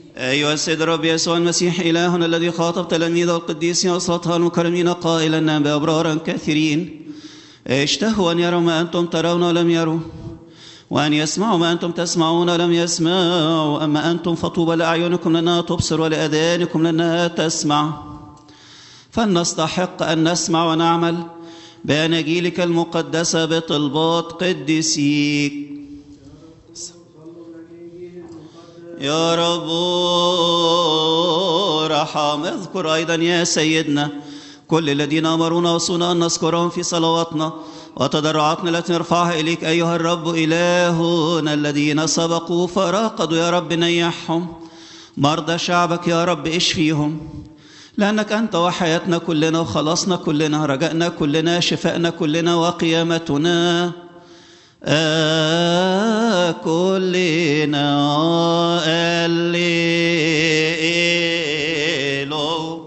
أيها السيد الرب يسوع المسيح إلهنا الذي خاطب تلاميذه القديسين وأصلتها المكرمين قائلا أنهم بأبرارا كثيرين اشتهوا أن يروا ما أنتم ترون ولم يروا، وأن يسمعوا ما أنتم تسمعون ولم يسمعوا. أما أنتم فطوبى لأعينكم لأنها تبصر ولأذانكم لأنها تسمع. فلنستحق أن نسمع ونعمل بأناجيلك المقدسة بطلبات قديسيك. يا رب ارحم. اذكر أيضا يا سيدنا كل الذين أمرونا وصونا أن نذكرهم في صلواتنا وتضرعاتنا التي نرفعها إليك أيها الرب إلهنا. الذين سبقوا فراقدوا يا رب نيحهم. مرضى شعبك يا رب اشفيهم، لأنك أنت وحياتنا كلنا وخلاصنا كلنا، رجائنا كلنا، شفائنا كلنا، وقيامتنا كلنا. الليلو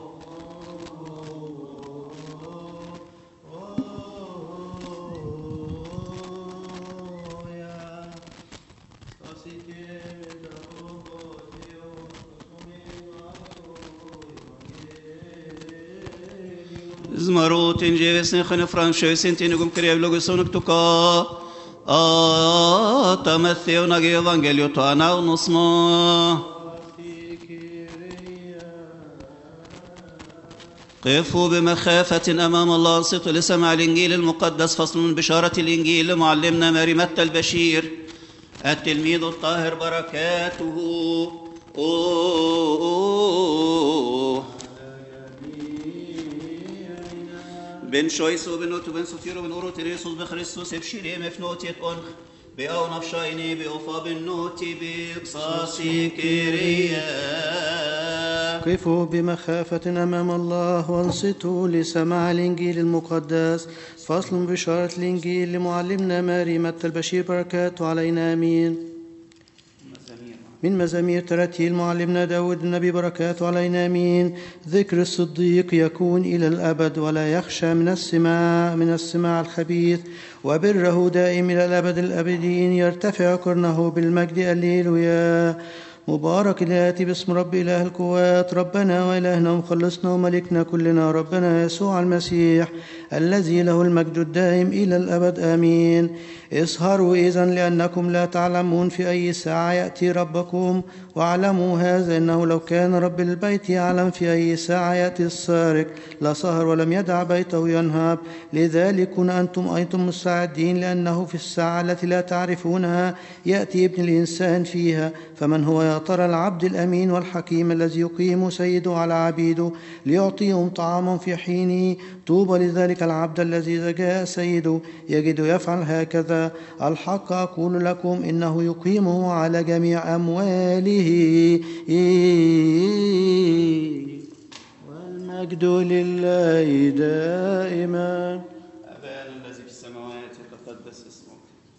زمروت جيسن خنفران شويسن تينكم كريب لوجسونك توكا تمثيو نجي إفانجيليو تانا ونصما. قفوا بمخافة أمام الله، انصتوا لسماع الإنجيل المقدس. فصل من بشارة الإنجيل لمعلمنا ماري متى البشير التلميذ الطاهر بركاته بن شويس وبن نوت وبن سفير وبن أورو تريسوس بخريستوس بشيري مفنوتيت أنخ بأو نفشايني بأوفا بالنوتي بقصاصي كيريا. قفوا بمخافة أمام الله وانصتوا لسماع الإنجيل المقدس. فصل بشارة الإنجيل لمعلمنا ماري متى البشير بركاته علينا آمين. من مزامير ترتيل معلمنا داود النبي بركاته علينا آمين. ذكر الصديق يكون إلى الأبد، ولا يخشى من السماع الخبيث، وبره دائم إلى الأبد الأبدين. يرتفع قرنه بالمجد. الليلويا. مبارك الآتي باسم رب إله القوات، ربنا وإلهنا ومخلصنا وملكنا كلنا، ربنا يسوع المسيح الذي له المجد الدائم إلى الأبد آمين. اسهروا إذن لأنكم لا تعلمون في أي ساعة يأتي ربكم، واعلموا هذا أنه لو كان رب البيت يعلم في أي ساعة يأتي السارق لسهر ولم يدع بيته ينهب. لذلك أنتم أيضا مستعدين، لأنه في الساعة التي لا تعرفونها يأتي ابن الإنسان فيها. فمن هو يا ترى العبد الأمين والحكيم الذي يقيم سيده على عبيده ليعطيهم طعاما في حينه؟ طوبى لذلك العبد الذي إذا جاء سيده يجد يفعل هكذا. الحق أقول لكم إنه يقيمه على جميع أمواله. والمجد لله دائما. أبانا الذي في السماوات يتقدس اسمك.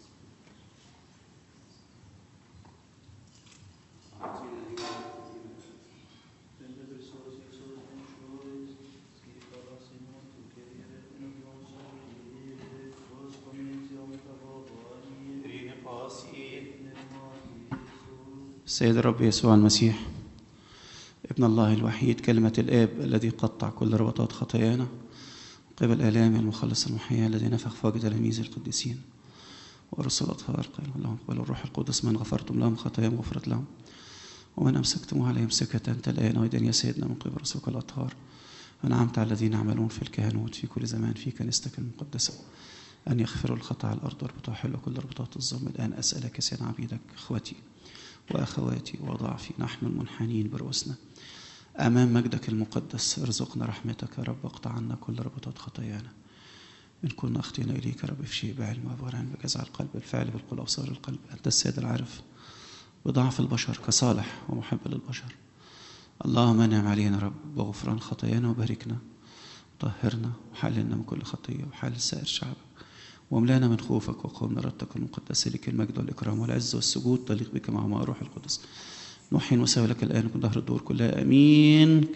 السيد الرب يسوع المسيح ابن الله الوحيد، كلمة الآب الذي قطع كل ربطات خطايانا قبل آلام المخلص المحيي الذي نفخ في وجه تلاميذ القديسين ورسل الأطهار، قال لهم اقبلوا الروح القدس. من غفرتم لهم خطاياهم غفرت لهم، ومن أمسكتم عليهم سكة أنت الآن أيضا يا سيدنا من قبل رسلك الأطهار. أنعمت على الذين يعملون في الكهنوت في كل زمان في كنيستك المقدسة أن يغفروا الخطأ على الأرض واربطوا حلوا كل ربطات الظلم. الآن أسألك يا سيد عبيدك إخوتي وأخواتي وضعفي نحن المنحنين برؤوسنا أمام مجدك المقدس، ارزقنا رحمتك يا رب، اقطع عنا كل ربطات خطايانا. إن كنا أخطينا إليك يا رب في شيء بعلم وبعلم بجزع القلب بالفعل بالقول أبصار القلب. أنت السيد العارف بضعف البشر كصالح ومحب للبشر. اللهم انعم علينا رب بغفران خطايانا وباركنا طهرنا وحللنا من كل خطية وحلل سائر شعبك، واملانا من خوفك وقوم إرادتك المقدسة لك المجد والإكرام والعز والسجود تليق بك مع روح القدس نحين وسوي لك الآن من ظهر الدور كلها آمين.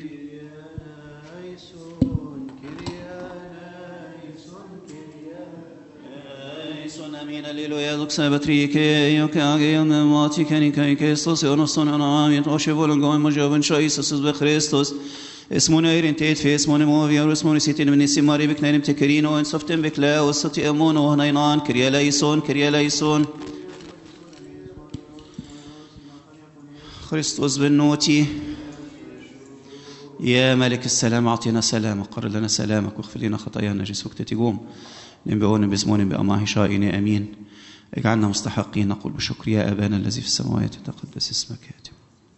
آمين. Alleluia, doxa batrike, yoke ageon mati kanika Kristus, onoson anamit, oshevol goim mojoben shoisus be Christus. اسمنا يرنتيت في اسمنا موفي ورسمنا سيتين من السماري بكنين بتكرينو وان صفتن بكلا وستي امون وهنينان كريا ليسون كريا ليسون خريستوس بالنوتي يا ملك السلام اعطينا سلام وقر لنا سلامك واغفر لنا خطايانا جسوك تتقوم نبئون باسمون بأماه شائن امين اجعلنا مستحقين نقول بشكر يا ابانا الذي في السماوات تقدس اسمك ياتي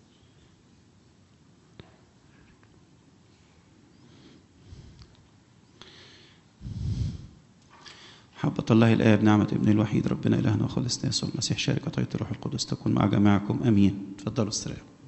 محبة الله الآب نعمة ابن الوحيد ربنا إلهنا وخلصنا يسوع المسيح شركة طيب الروح القدس تكون مع جماعكم أمين. تفضلوا استريحوا.